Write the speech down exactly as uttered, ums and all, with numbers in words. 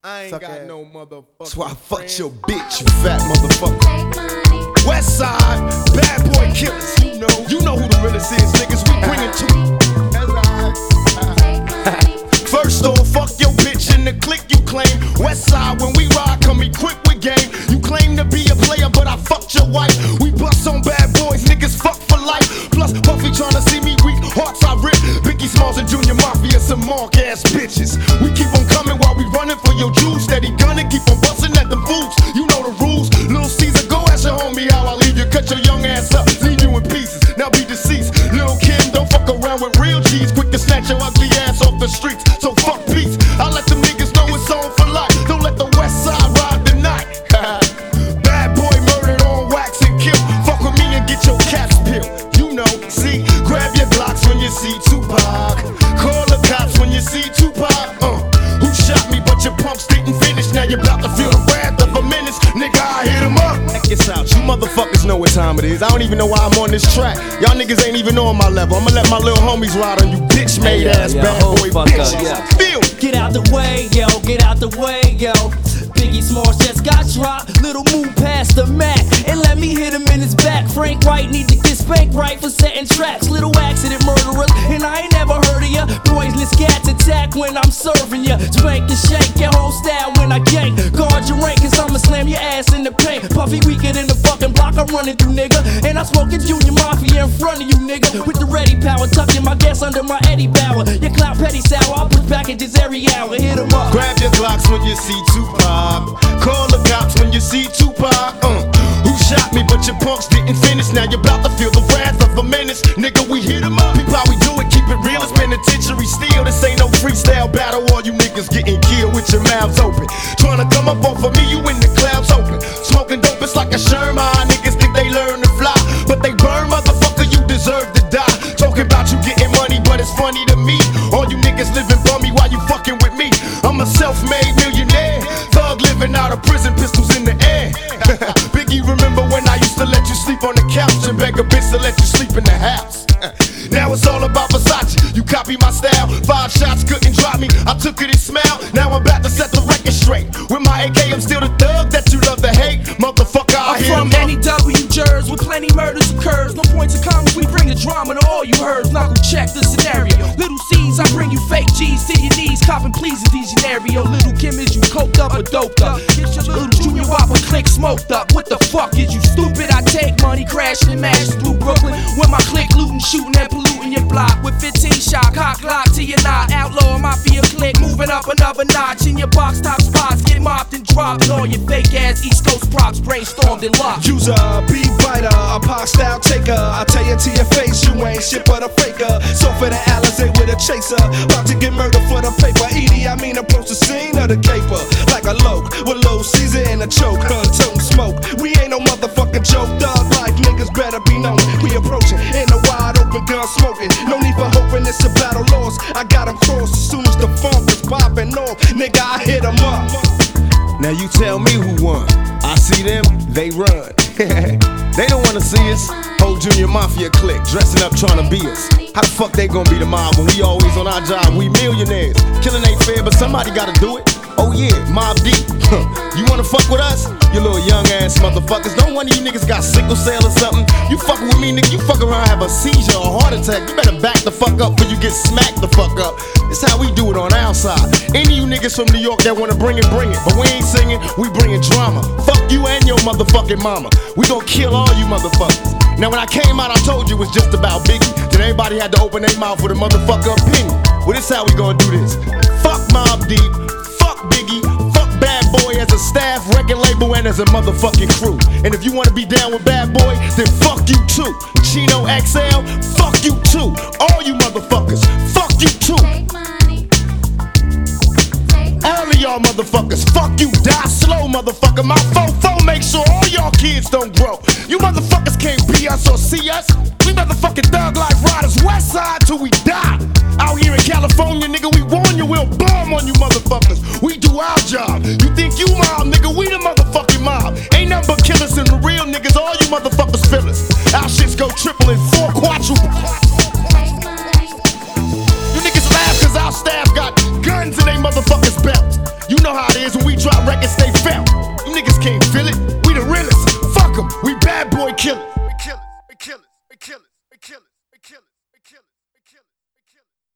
I ain't Suck got ass. no motherfucker. That's why I fucked your bitch, you fat motherfucker. West side, bad boy killers. You know, you know who the realest is, niggas. We bring it to you. First off, fuck your bitch in the clique you claim. West side, when we ride, come equipped with game. You claim to be a player, but I fucked your wife. We bust on bad boys, niggas fuck for life. Plus, Puffy tryna see me weak, hearts I rip. Biggie Smalls and Junior Mafia, some mark ass bitches. We keep on coming while we running for your jewels. Steady gunning, keep on busting at them fools. You know the rules. Lil Caesar, go ask your homie how I leave you. Cut your young ass up, leave you in pieces. Now be deceased. Lil Kim, don't fuck around with real G's. Quick to snatch your ugly ass off the streets. So fuck peace. I let them niggas know it's on for life. Don't let the West Side ride the night. Bad boy murdered on wax and kill. Fuck with me and get your caps peeled. You know, see, grab your Glocks when you see Tupac. Call the cops when you see Tupac. Uh, who shot me but your pumps didn't finish. Now you're about to feel the wrath of a menace. Nigga, I hit him up. Check this out, you motherfuckers know what time it is. I don't even know why I'm on this track. Y'all niggas ain't even on my level. I'ma let my little homies ride on you bitch made Hey, yo, ass yo, bad hold boy fuck bitches. up, yeah. Feel me. Get out the way, yo, get out the way, yo. Biggie Smalls just got dropped. Little move past the Mac and let me hit him in his back. Frank White need to get spanked right for setting traps. Little accident murderers, and I ain't never heard of ya. Poisonous cats attack when I'm serving ya. Spank and shake your whole style when I gank. Guard your rank, cause I'ma slam your ass in the paint. Puffy weaker than the fucking block I'm running through, nigga. And I smoking Junior Mafia in front of you, nigga. With the ready power, tucking my gas under my Eddie Bauer. Your clout petty sour, I'll push packages every hour. Hit 'em up. Grab your Glocks when you see Tupac. Call the cops when you see Tupac. Uh, who shot me but your punks didn't finish. Now you're about to feel the wrath of a menace. Nigga, we hit 'em up. Peep how we do it, keep it real. It's penitentiary steel. This ain't no freestyle battle. All you niggas getting killed with your mouths open. Tryna come up off of me, you in the clouds open. Smoking dope, it's like a Sherman. Niggas think they learn to fly, but they burn, motherfucker, you deserve to die. Talking about you getting money, but it's funny to me. All you niggas living bummy while you fucking with me. I'm a self-made millionaire. Thug living out of prison, pistols in the air. Biggie, remember when I used to let you sleep on the couch and beg a bitch to let you sleep in the house? Now it's all about Versace. You copy my style. Five shots couldn't drop me. I took it and smiled. Now I'm about to set the record straight. With my A K, I'm still the thug that you love to hate. Motherfucker, I I'm hear from him up. N E W Jers with plenty murders occurs. No points of commas, we bring the drama to all you heard. Knuckle check the scenario. Little C's, I bring you fake G's to your knees. Copping please at these scenario. Little Kim, is you coked up or doped up? Get your little Junior Whopper click smoked up. What the fuck is you stupid? I take money crashing and mashing through Brooklyn. When my click looting, shooting and polluting your block. With fifteen shot, cock lock to your knot. Outlaw mafia click, moving up another notch. In your box top spots, get mopped and dropped. All your fake ass East Coast props brainstormed and locked. User, beat writer, a pop style taker. I tell you to your face, you ain't shit but a faker. So for the Alizé with a chaser, about to get murdered for the paper. Edie, I mean approach the scene of the caper like a loke with low Caesar in a choke, huh, toting smoke. We ain't no motherfucking joke, thug life niggas better be known. We approaching in a wide open gun smoking. No need for hoping it's a battle lost. I got 'em crossed as soon as the funk is popping off. Nigga, I hit 'em up. Now you tell me who won. I see them, they run. They don't wanna see us. Whole Junior Mafia clique, dressing up trying to be us. How the fuck they gonna be the mob when we always on our job? We millionaires. Killing ain't fair, but somebody gotta do it. Oh yeah, Mob Deep. You wanna fuck with us? You little young ass motherfuckers. Don't one of you niggas got sickle cell or something. You fucking with me, nigga. You fuck around, have a seizure or a heart attack. You better back the fuck up before you get smacked the fuck up. It's how we do it on our side. Any of you niggas from New York that wanna bring it, bring it. But we ain't singing, we bringing drama. Fuck you and your motherfucking mama. We gon' kill all you motherfuckers. Now when I came out, I told you it was just about Biggie. Then everybody had to open their mouth with a motherfucker opinion. Well, this how we gonna do this. Fuck Mobb Deep, fuck Biggie, fuck Bad Boy as a staff, record label, and as a motherfucking crew. And if you wanna be down with Bad Boy, then fuck you too. Chino X L, fuck you too. All you motherfuckers, fuck you too. All of y'all motherfuckers, fuck you, die slow, motherfucker. My fofo make sure all y'all kids don't grow. You motherfuckers can't be us or see us. We motherfucking thug life riders, West Side till we die. Out here in California, nigga, we warn you, we'll bomb on you motherfuckers. We do our job. You think you mob, nigga, we the motherfucking mob. Ain't nothing but killers and the real niggas, all you motherfuckers feel us. Our shits go triple and four quadruple. You niggas laugh cause our staff got guns in they motherfuckers' belts. You know how it is. years when we drop records, they felt. You niggas can't feel it. We the realest. Fuck 'em. We bad boy killers. We killers. We killers. We killers. We killers. We killers. We killers. We killers. We killers.